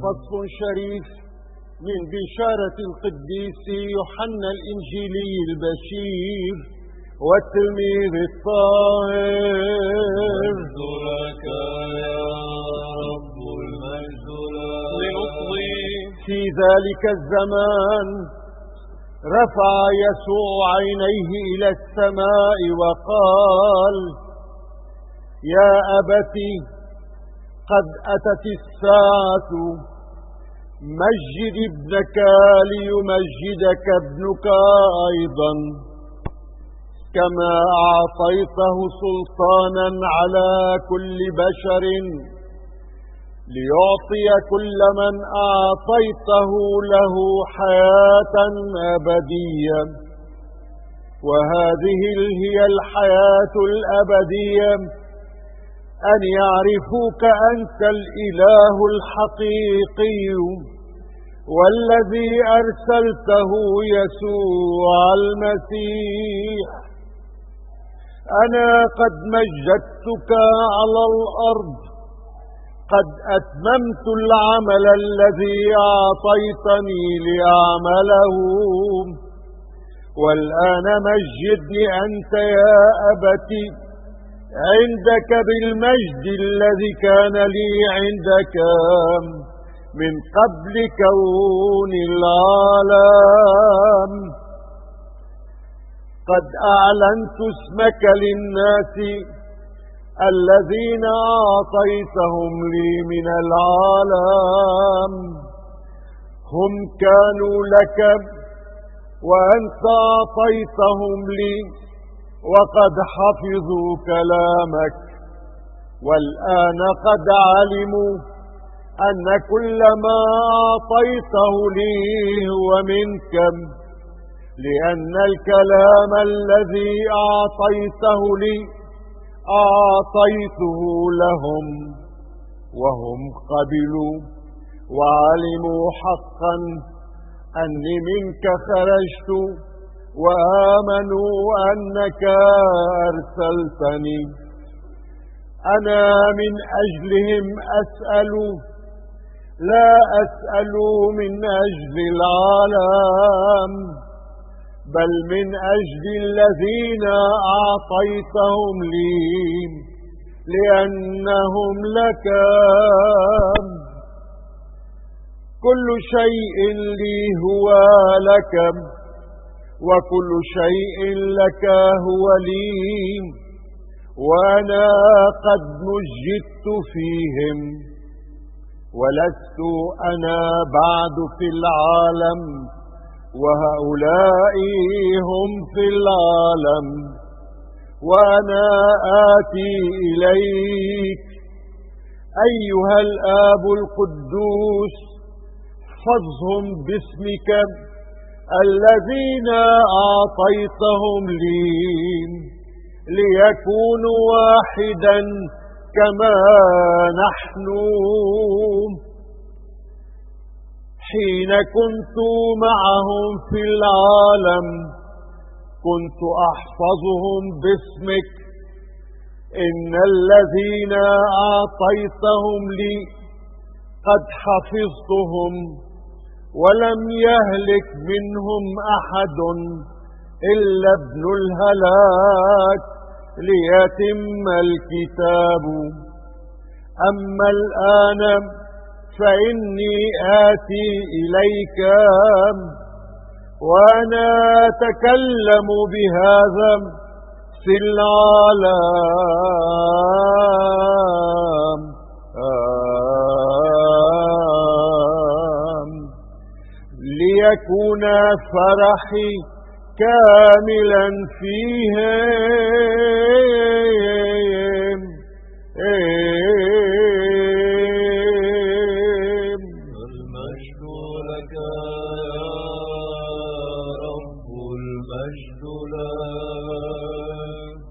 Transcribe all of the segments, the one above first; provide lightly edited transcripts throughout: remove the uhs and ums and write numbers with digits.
فصل شريف من بشارة القديس يوحنا الإنجيلي البشير والتلميذ الطاهر. المجد لك يا رب، المجد لنطوي. في ذلك الزمان رفع يسوع عينيه إلى السماء وقال: يا أبت، قد أتت الساعة، مجد ابنك ليمجدك ابنك أيضا، كما أعطيته سلطانا على كل بشر ليعطي كل من أعطيته له حياة أبدية. وهذه هي الحياة الأبدية، أن يعرفوك أنت الإله الحقيقي والذي أرسلته يسوع المسيح. أنا قد مجدتك على الأرض، قد أتممت العمل الذي أعطيتني لأعمله، والآن مجدني أنت يا أبتي عندك بالمجد الذي كان لي عندك من قبل كون العالم. قد أعلنت اسمك للناس الذين أعطيتهم لي من العالم، هم كانوا لك وأنت أعطيتهم لي، وقد حفظوا كلامك، والآن قد علموا أن كل ما أعطيته لي هو منك، لأن الكلام الذي أعطيته لي أعطيته لهم، وهم قبلوا وعلموا حقا أني منك خرجت، وآمنوا أنك أرسلتني. أنا من أجلهم أسأل، لا أسأل من أجل العالم، بل من أجل الذين أعطيتهم لي، لأنهم لك. كل شيء لي هو لك، وكل شيء لك هو لي، وأنا قد مجدت فيهم، ولست أنا بعد في العالم، وهؤلاء هم في العالم، وأنا آتي إليك. أيها الآب القدوس، احفظهم باسمك الذين أعطيتهم لي، ليكونوا واحدا كما نحن. حين كنت معهم في العالم كنت أحفظهم باسمك، إن الذين أعطيتهم لي قد حفظتهم، ولم يهلك منهم أحد إلا ابن الهلاك، ليتم الكتاب. أما الآن فإني آتي إليك، وأنا أتكلم بهذا في العالم، ليكون فرحي كاملا فيهم. المجد لك يا رب، المجد لك.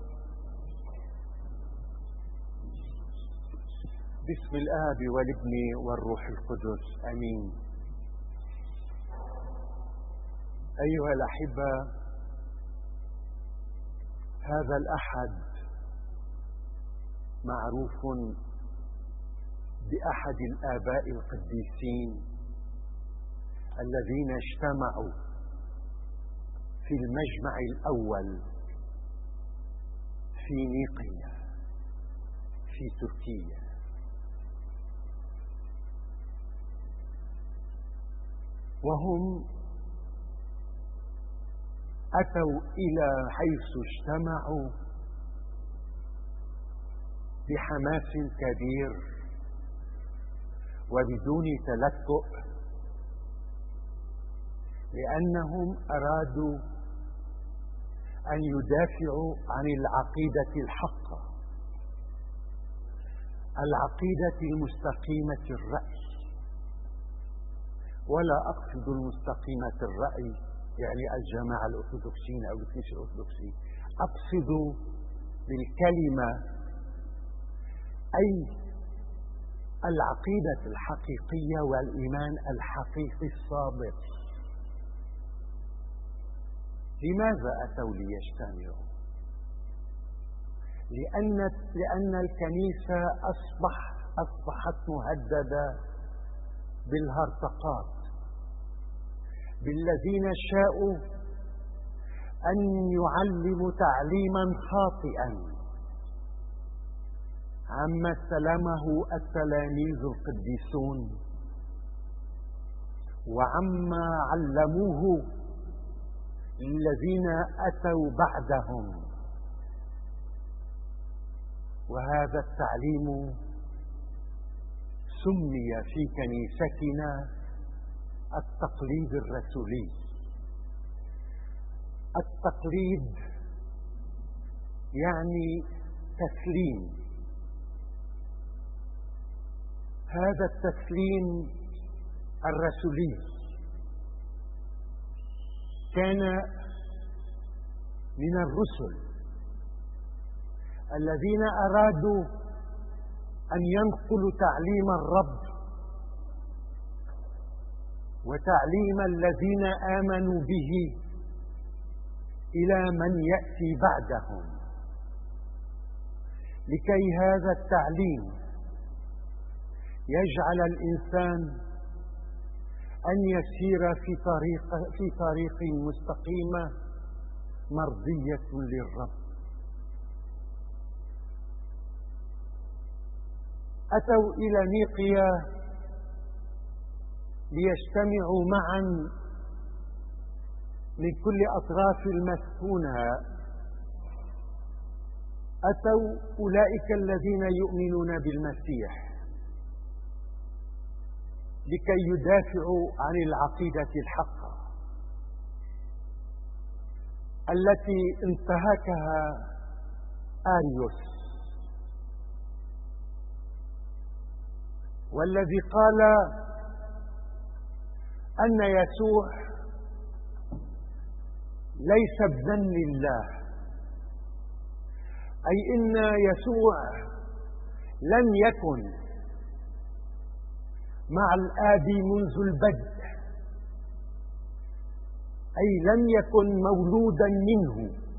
باسم الآب والابن والروح القدس، آمين. أيها الأحبة، هذا الأحد معروف بأحد الآباء القديسين الذين اجتمعوا في المجمع الأول في نيقيا في تركيا. وهم أتوا إلى حيث اجتمعوا بحماس كبير وبدون تلكؤ، لأنهم أرادوا أن يدافعوا عن العقيدة الحقة، العقيدة المستقيمة الرأي. ولا أقصد المستقيمة الرأي يعني الجماعة الأرثوذكسيين أو الكنيسة الأرثوذكسية، أقصد بالكلمة أي العقيدة الحقيقية والإيمان الحقيقي الصادق. لماذا أتوا ليجتمعوا؟ لأن الكنيسة أصبحت مهددة بالهرطقات، بالذين شاءوا أن يعلموا تعليما خاطئا عما استلمه التلاميذ القديسون وعما علموه الذين أتوا بعدهم. وهذا التعليم سمي في كنيستنا التقليد الرسولي. التقليد يعني تسليم. هذا التسليم الرسولي كان من الرسل الذين أرادوا أن ينقلوا تعليم الرب وتعليم الذين آمنوا به إلى من يأتي بعدهم، لكي هذا التعليم يجعل الإنسان أن يسير في طريق مستقيمة مرضية للرب. أتوا إلى نيقيا ليجتمعوا معا من كل أطراف المسكونة. أتوا أولئك الذين يؤمنون بالمسيح لكي يدافعوا عن العقيدة الحقة التي انتهكها آريوس، والذي قال أن يسوع ليس ابنا لله، أي إن يسوع لم يكن مع الآب منذ البدء، أي لم يكن مولودا منه،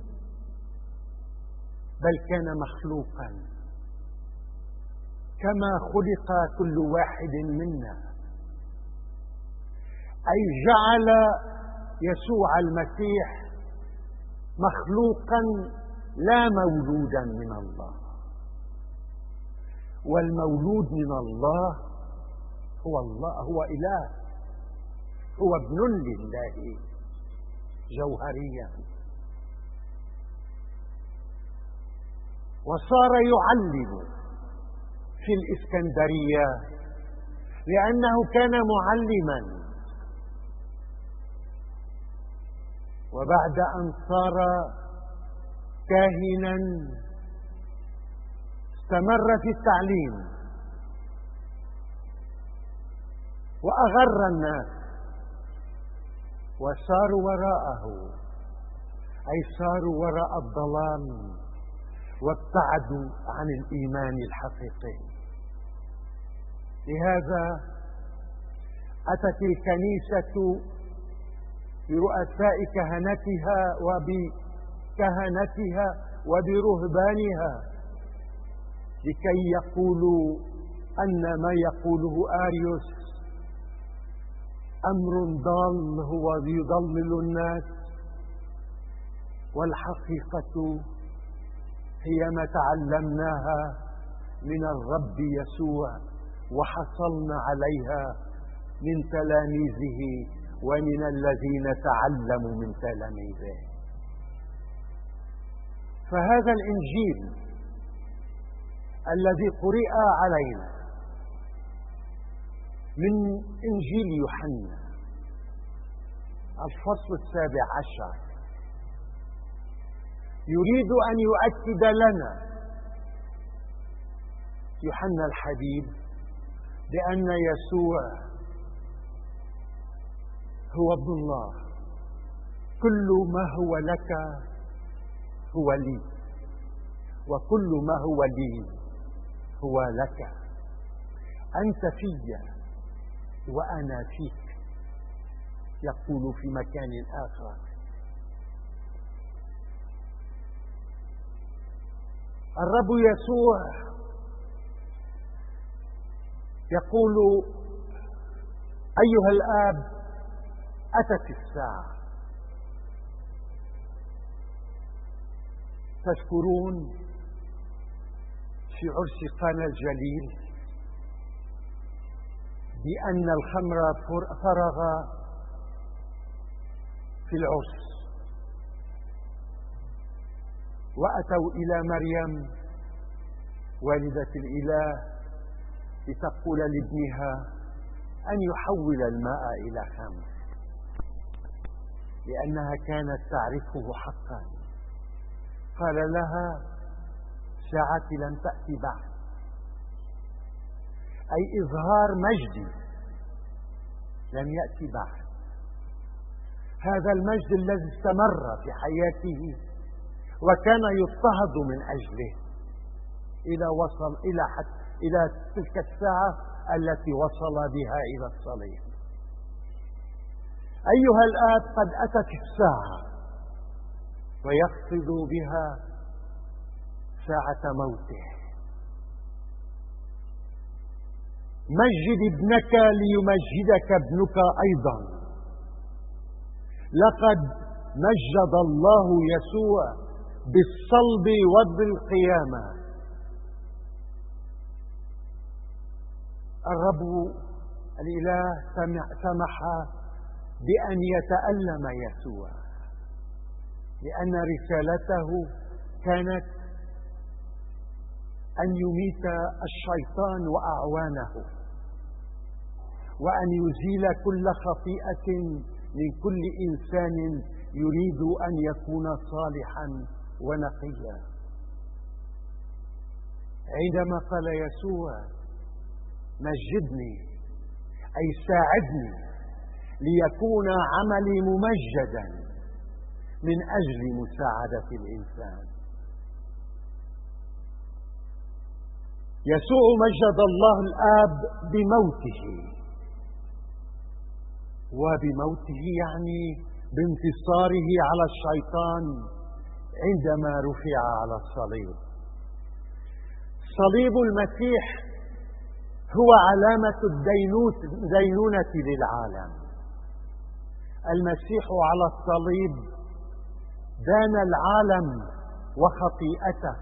بل كان مخلوقا كما خلق كل واحد منا، أي جعل يسوع المسيح مخلوقا لا مولودا من الله. والمولود من الله هو إله، هو ابن لله جوهريا. وصار يعلم في الإسكندرية لأنه كان معلما، وبعد أن صار كاهنا استمر في التعليم وأغر الناس وصاروا وراءه، أي صاروا وراء الضلال وابتعدوا عن الإيمان الحقيقي. لهذا أتت الكنيسة برؤساء كهنتها وبكهنتها وبرهبانها لكي يقولوا أن ما يقوله أريوس أمر ضال هو يضلل الناس، والحقيقة هي ما تعلمناها من الرب يسوع وحصلنا عليها من تلاميذه ومن الذين تعلموا من تلاميذه. فهذا الإنجيل الذي قرئ علينا من إنجيل يوحنا الفصل 17 يريد أن يؤكد لنا يوحنا الحبيب بأن يسوع هو ابن الله. كل ما هو لك هو لي، وكل ما هو لي هو لك. أنت في وأنا فيك، يقول في مكان آخر. الرب يسوع يقول: أيها الآب، أتت الساعة. تذكرون في عرس قانا الجليل بأن الخمر فرغ في العرس، وأتوا إلى مريم والدة الإله لتقول لابنها أن يحول الماء إلى خمر، لأنها كانت تعرفه حقا. قال لها: ساعتي لم تأتي بعد، أي إظهار مجدي لم يأتي بعد. هذا المجد الذي استمر في حياته وكان يضطهد من أجله إلى وصل إلى تلك الساعة التي وصل بها إلى الصليب. أيها الآب، قد أتت الساعة، ويقصد بها ساعة موته. مجد ابنك ليمجدك ابنك أيضا. لقد مجد الله يسوع بالصلب وبالقيامة. الرب الإله سمح بأن يتألم يسوع، لأن رسالته كانت أن يميت الشيطان وأعوانه، وأن يزيل كل خطيئة من كل إنسان يريد أن يكون صالحا ونقيا. عندما قال يسوع: مجدني، أي ساعدني ليكون عملي ممجدا من أجل مساعدة الإنسان. يسوع مجد الله الآب بموته، وبموته يعني بانتصاره على الشيطان عندما رفع على الصليب. صليب المسيح هو علامة الدينونة للعالم. المسيح على الصليب دان العالم وخطيئته.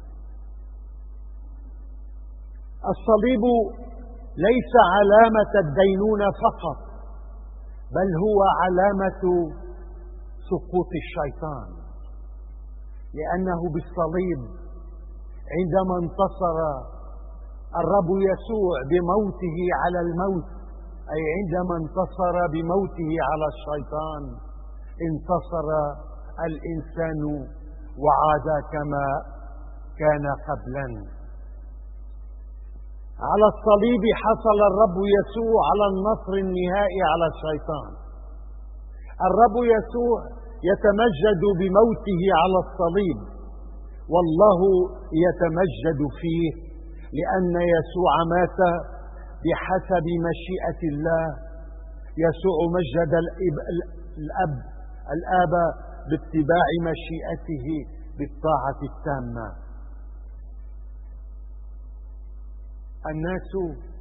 الصليب ليس علامة الدينونة فقط، بل هو علامة سقوط الشيطان، لأنه بالصليب عندما انتصر الرب يسوع بموته على الموت، أي عندما انتصر بموته على الشيطان، انتصر الإنسان وعاد كما كان قبلا. على الصليب حصل الرب يسوع على النصر النهائي على الشيطان. الرب يسوع يتمجد بموته على الصليب، والله يتمجد فيه، لأن يسوع مات بحسب مشيئة الله. يسوع مجد الآب باتباع مشيئته بالطاعة التامة. الناس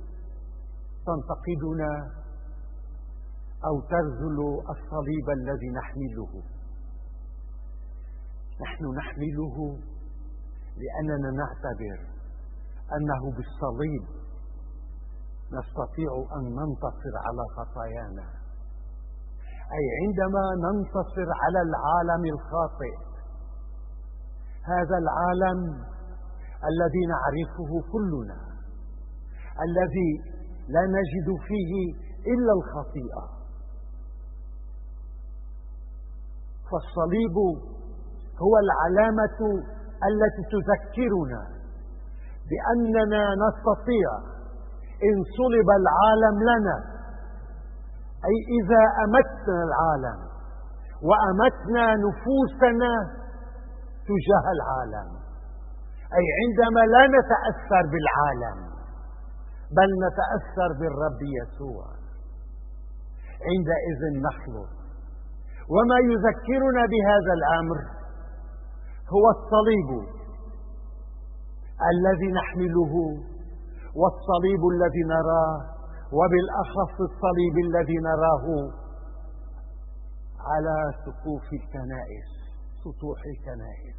تنتقدنا أو ترذل الصليب الذي نحمله. نحن نحمله لأننا نعتبر أنه بالصليب نستطيع أن ننتصر على خطايانا، أي عندما ننتصر على العالم الخاطئ، هذا العالم الذي نعرفه كلنا، الذي لا نجد فيه إلا الخطيئة. فالصليب هو العلامة التي تذكرنا بأننا نستطيع إن صلب العالم لنا، أي إذا أمتنا العالم وأمتنا نفوسنا تجاه العالم، أي عندما لا نتأثر بالعالم بل نتأثر بالرب يسوع، عندئذ نخلص. وما يذكرنا بهذا الأمر هو الصليب الذي نحمله والصليب الذي نراه، وبالأخص الصليب الذي نراه على سطوح الكنائس، سطوح الكنائس.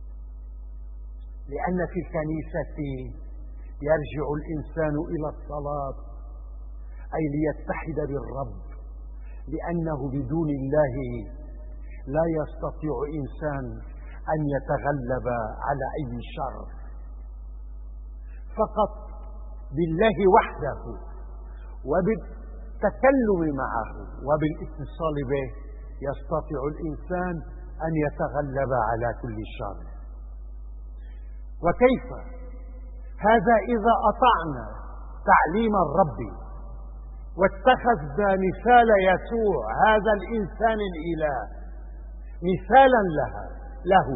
لأن في الكنيسة يرجع الإنسان إلى الصلاة، أي ليتحد بالرب، لأنه بدون الله لا يستطيع إنسان أن يتغلب على أي شر. فقط بالله وحده وبالتكلم معه وبالاتصال به يستطيع الإنسان أن يتغلب على كل شر. وكيف؟ هذا إذا أطعنا تعليم الرب واتخذنا مثال يسوع هذا الإنسان الإله مثالا له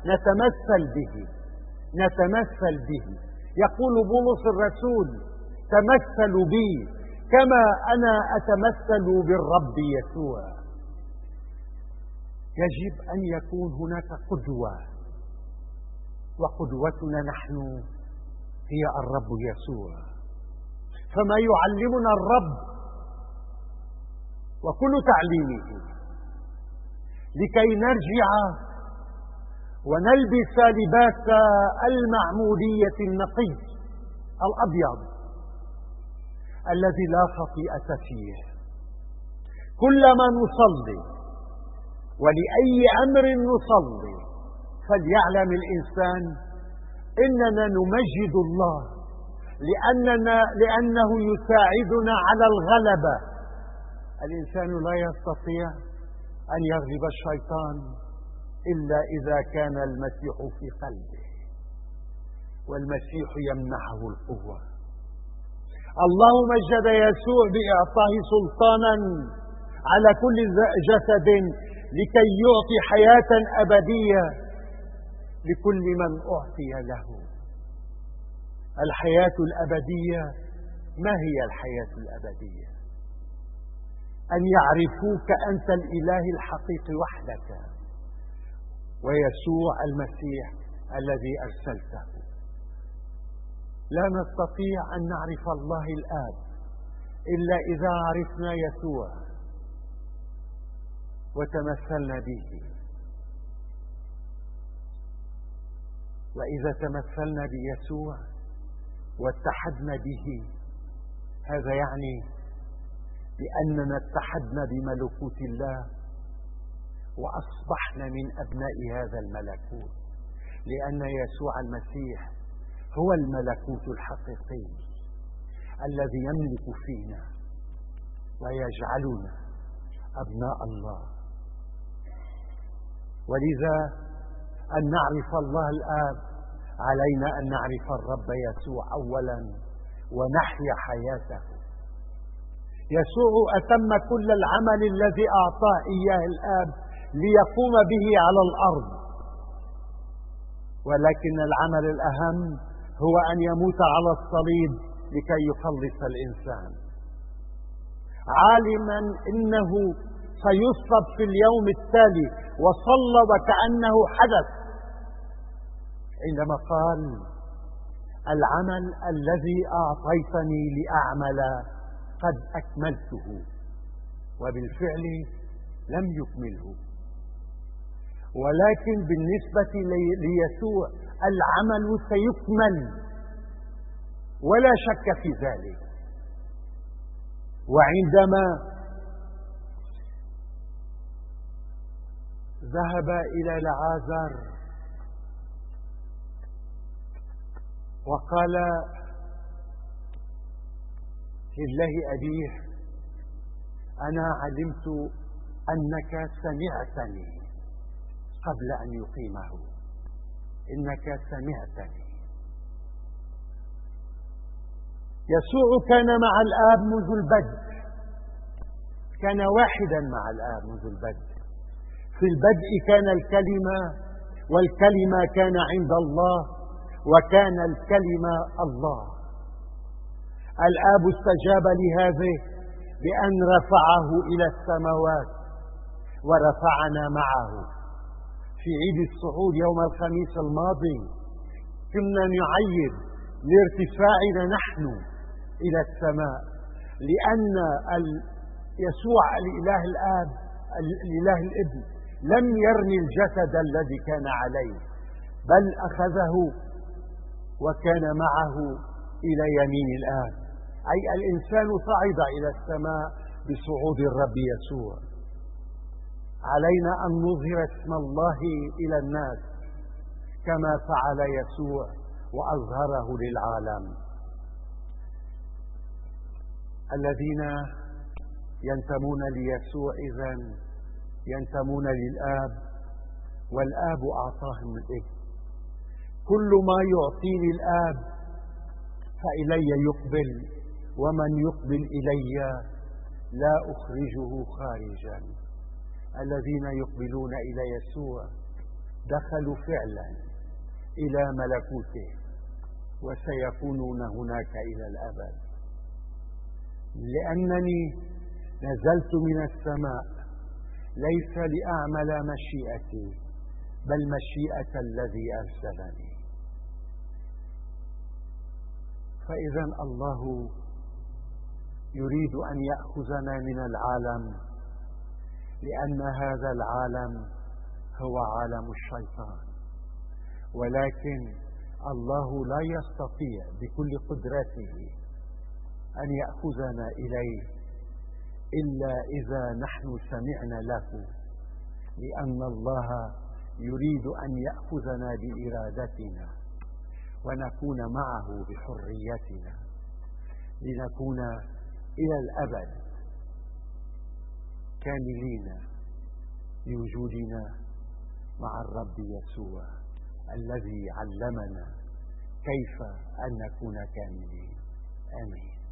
نتمثل به. يقول بولس الرسول: تمثلوا بي كما أنا أتمثل بالرب يسوع. يجب أن يكون هناك قدوة، وقدوتنا نحن هي الرب يسوع. فما يعلمنا الرب وكل تعليمه لكي نرجع ونلبس لباس المعمودية النقي الأبيض الذي لا خطيئة فيه. كلما نصلي ولأي أمر نصلي فليعلم الإنسان إننا نمجد الله لأنه يساعدنا على الغلبة. الإنسان لا يستطيع أن يغلب الشيطان إلا إذا كان المسيح في قلبه، والمسيح يمنحه القوة. الله مجد يسوع بإعطائه سلطانا على كل جسد لكي يعطي حياة أبدية لكل من أعطي له. الحياة الأبدية، ما هي الحياة الأبدية؟ أن يعرفوك أنت الإله الحقيقي وحدك ويسوع المسيح الذي أرسلته. لا نستطيع أن نعرف الله الآب إلا إذا عرفنا يسوع وتمثلنا به. وإذا تمثلنا بيسوع واتحدنا به، هذا يعني بأننا اتحدنا بملكوت الله وأصبحنا من أبناء هذا الملكوت، لأن يسوع المسيح هو الملكوت الحقيقي الذي يملك فينا ويجعلنا أبناء الله. ولذا أن نعرف الله الآب علينا أن نعرف الرب يسوع أولا ونحيا حياته. يسوع أتم كل العمل الذي أعطاه إياه الآب ليقوم به على الأرض، ولكن العمل الأهم هو أن يموت على الصليب لكي يخلص الإنسان، عالما إنه سيصلب في اليوم التالي، وصلب كأنه حدث عندما قال: العمل الذي أعطيتني لأعمل قد أكملته، وبالفعل لم يكمله. ولكن بالنسبة ليسوع العمل سيكمل ولا شك في ذلك. وعندما ذهب إلى لعازر وقال لله أبيه: أنا علمت أنك سمعتني قبل أن يقيمه، إنك سمعتني. يسوع كان مع الآب منذ البدء، كان واحدا مع الآب منذ البدء. في البدء كان الكلمة، والكلمة كان عند الله، وكان الكلمة الله. الآب استجاب لهذا بأن رفعه إلى السماوات ورفعنا معه. في عيد الصعود يوم الخميس الماضي كنا نعيد لارتفاعنا نحن إلى السماء، لأن يسوع الإله الآب الإله الابن لم يرمي الجسد الذي كان عليه، بل أخذه وكان معه إلى يمين الآب، أي الإنسان صعد إلى السماء بصعود الرب يسوع. علينا أن نظهر اسم الله إلى الناس كما فعل يسوع وأظهره للعالم. الذين ينتمون ليسوع إذن ينتمون للآب، والآب أعطاهم الابن. كل ما يعطيني الآب فإلي يقبل، ومن يقبل إلي لا أخرجه خارجا. الذين يقبلون إلى يسوع دخلوا فعلا إلى ملكوته، وسيكونون هناك إلى الأبد. لأنني نزلت من السماء ليس لأعمل مشيئتي، بل مشيئة الذي أرسلني. فإذا الله يريد أن يأخذنا من العالم، لأن هذا العالم هو عالم الشيطان، ولكن الله لا يستطيع بكل قدرته أن يأخذنا إليه إلا إذا نحن سمعنا له، لأن الله يريد أن يأخذنا بإرادتنا ونكون معه بحريتنا، لنكون إلى الأبد كاملين بوجودنا مع الرب يسوع الذي علمنا كيف أن نكون كاملين. آمين.